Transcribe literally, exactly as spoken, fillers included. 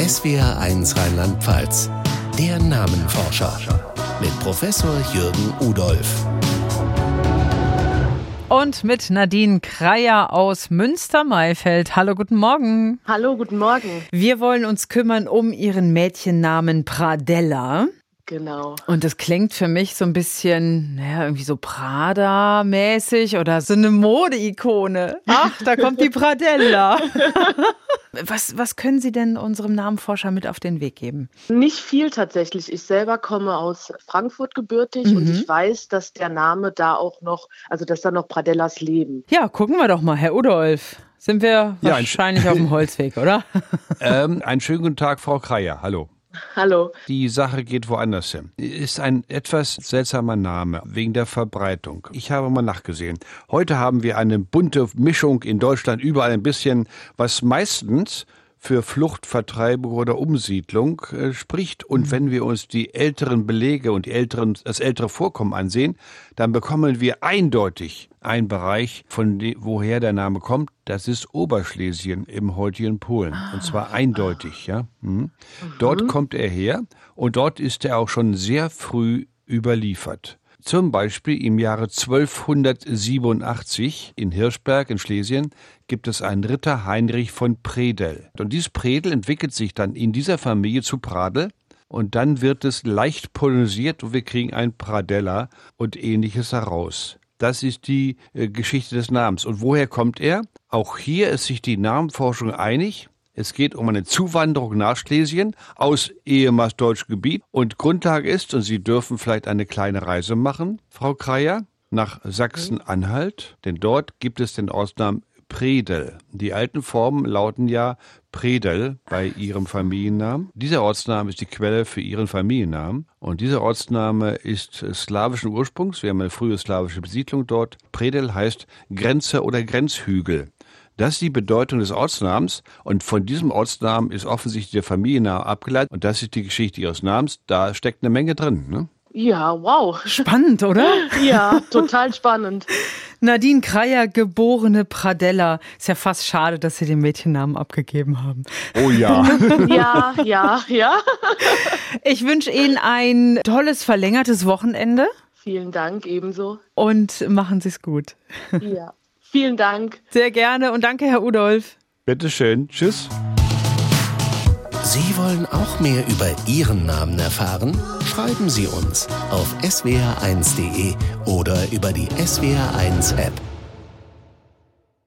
S W R eins Rheinland-Pfalz. Der Namenforscher mit Professor Jürgen Udolph. Und mit Nadine Kreier aus Münster-Maifeld. Hallo, guten Morgen. Hallo, guten Morgen. Wir wollen uns kümmern um Ihren Mädchennamen Pradella. Genau. Und das klingt für mich so ein bisschen, naja, irgendwie so Prada-mäßig oder so eine Mode-Ikone. Ach, da kommt die Pradella. Was, was können Sie denn unserem Namenforscher mit auf den Weg geben? Nicht viel tatsächlich. Ich selber komme aus Frankfurt gebürtig mhm. und ich weiß, dass der Name da auch noch, also dass da noch Pradellas leben. Ja, gucken wir doch mal, Herr Udolph. Sind wir ja, wahrscheinlich auf dem Holzweg, oder? ähm, einen schönen guten Tag, Frau Kreier. Hallo. Hallo. Die Sache geht woanders hin. Ist ein etwas seltsamer Name wegen der Verbreitung. Ich habe mal nachgesehen. Heute haben wir eine bunte Mischung in Deutschland, überall ein bisschen, was meistens für Flucht, Vertreibung oder Umsiedlung äh, spricht. Und mhm. wenn wir uns die älteren Belege und die älteren, das ältere Vorkommen ansehen, dann bekommen wir eindeutig einen Bereich, von dem, woher der Name kommt. Das ist Oberschlesien im heutigen Polen. Ah. Und zwar eindeutig. Ja. Mhm. Mhm. Dort kommt er her und dort ist er auch schon sehr früh überliefert. Zum Beispiel im Jahre zwölfhundertsiebenundachtzig in Hirschberg in Schlesien gibt es einen Ritter Heinrich von Predel. Und dieses Predel entwickelt sich dann in dieser Familie zu Pradel und dann wird es leicht polynisiert und wir kriegen ein Pradella und Ähnliches heraus. Das ist die äh, Geschichte des Namens. Und woher kommt er? Auch hier ist sich die Namenforschung einig. Es geht um eine Zuwanderung nach Schlesien aus ehemals deutschem Gebiet. Und Grundlage ist, und Sie dürfen vielleicht eine kleine Reise machen, Frau Kreier, nach Sachsen-Anhalt. Denn dort gibt es den Ortsnamen Predel. Die alten Formen lauten ja Predel bei Ihrem Familiennamen. Dieser Ortsname ist die Quelle für Ihren Familiennamen. Und dieser Ortsname ist slawischen Ursprungs. Wir haben eine frühe slawische Besiedlung dort. Predel heißt Grenze oder Grenzhügel. Das ist die Bedeutung des Ortsnamens und von diesem Ortsnamen ist offensichtlich der Familienname abgeleitet und das ist die Geschichte Ihres Namens. Da steckt eine Menge drin, ne? Ja, wow. Spannend, oder? Ja, total spannend. Nadine Kreier, geborene Pradella. Ist ja fast schade, dass Sie den Mädchennamen abgegeben haben. Oh ja. Ja, ja, ja. Ich wünsche Ihnen ein tolles, verlängertes Wochenende. Vielen Dank, ebenso. Und machen Sie es gut. Ja. Vielen Dank. Sehr gerne und danke, Herr Udolph. Bitte schön. Tschüss. Sie wollen auch mehr über Ihren Namen erfahren? Schreiben Sie uns auf s w r eins punkt d e oder über die S W R eins App.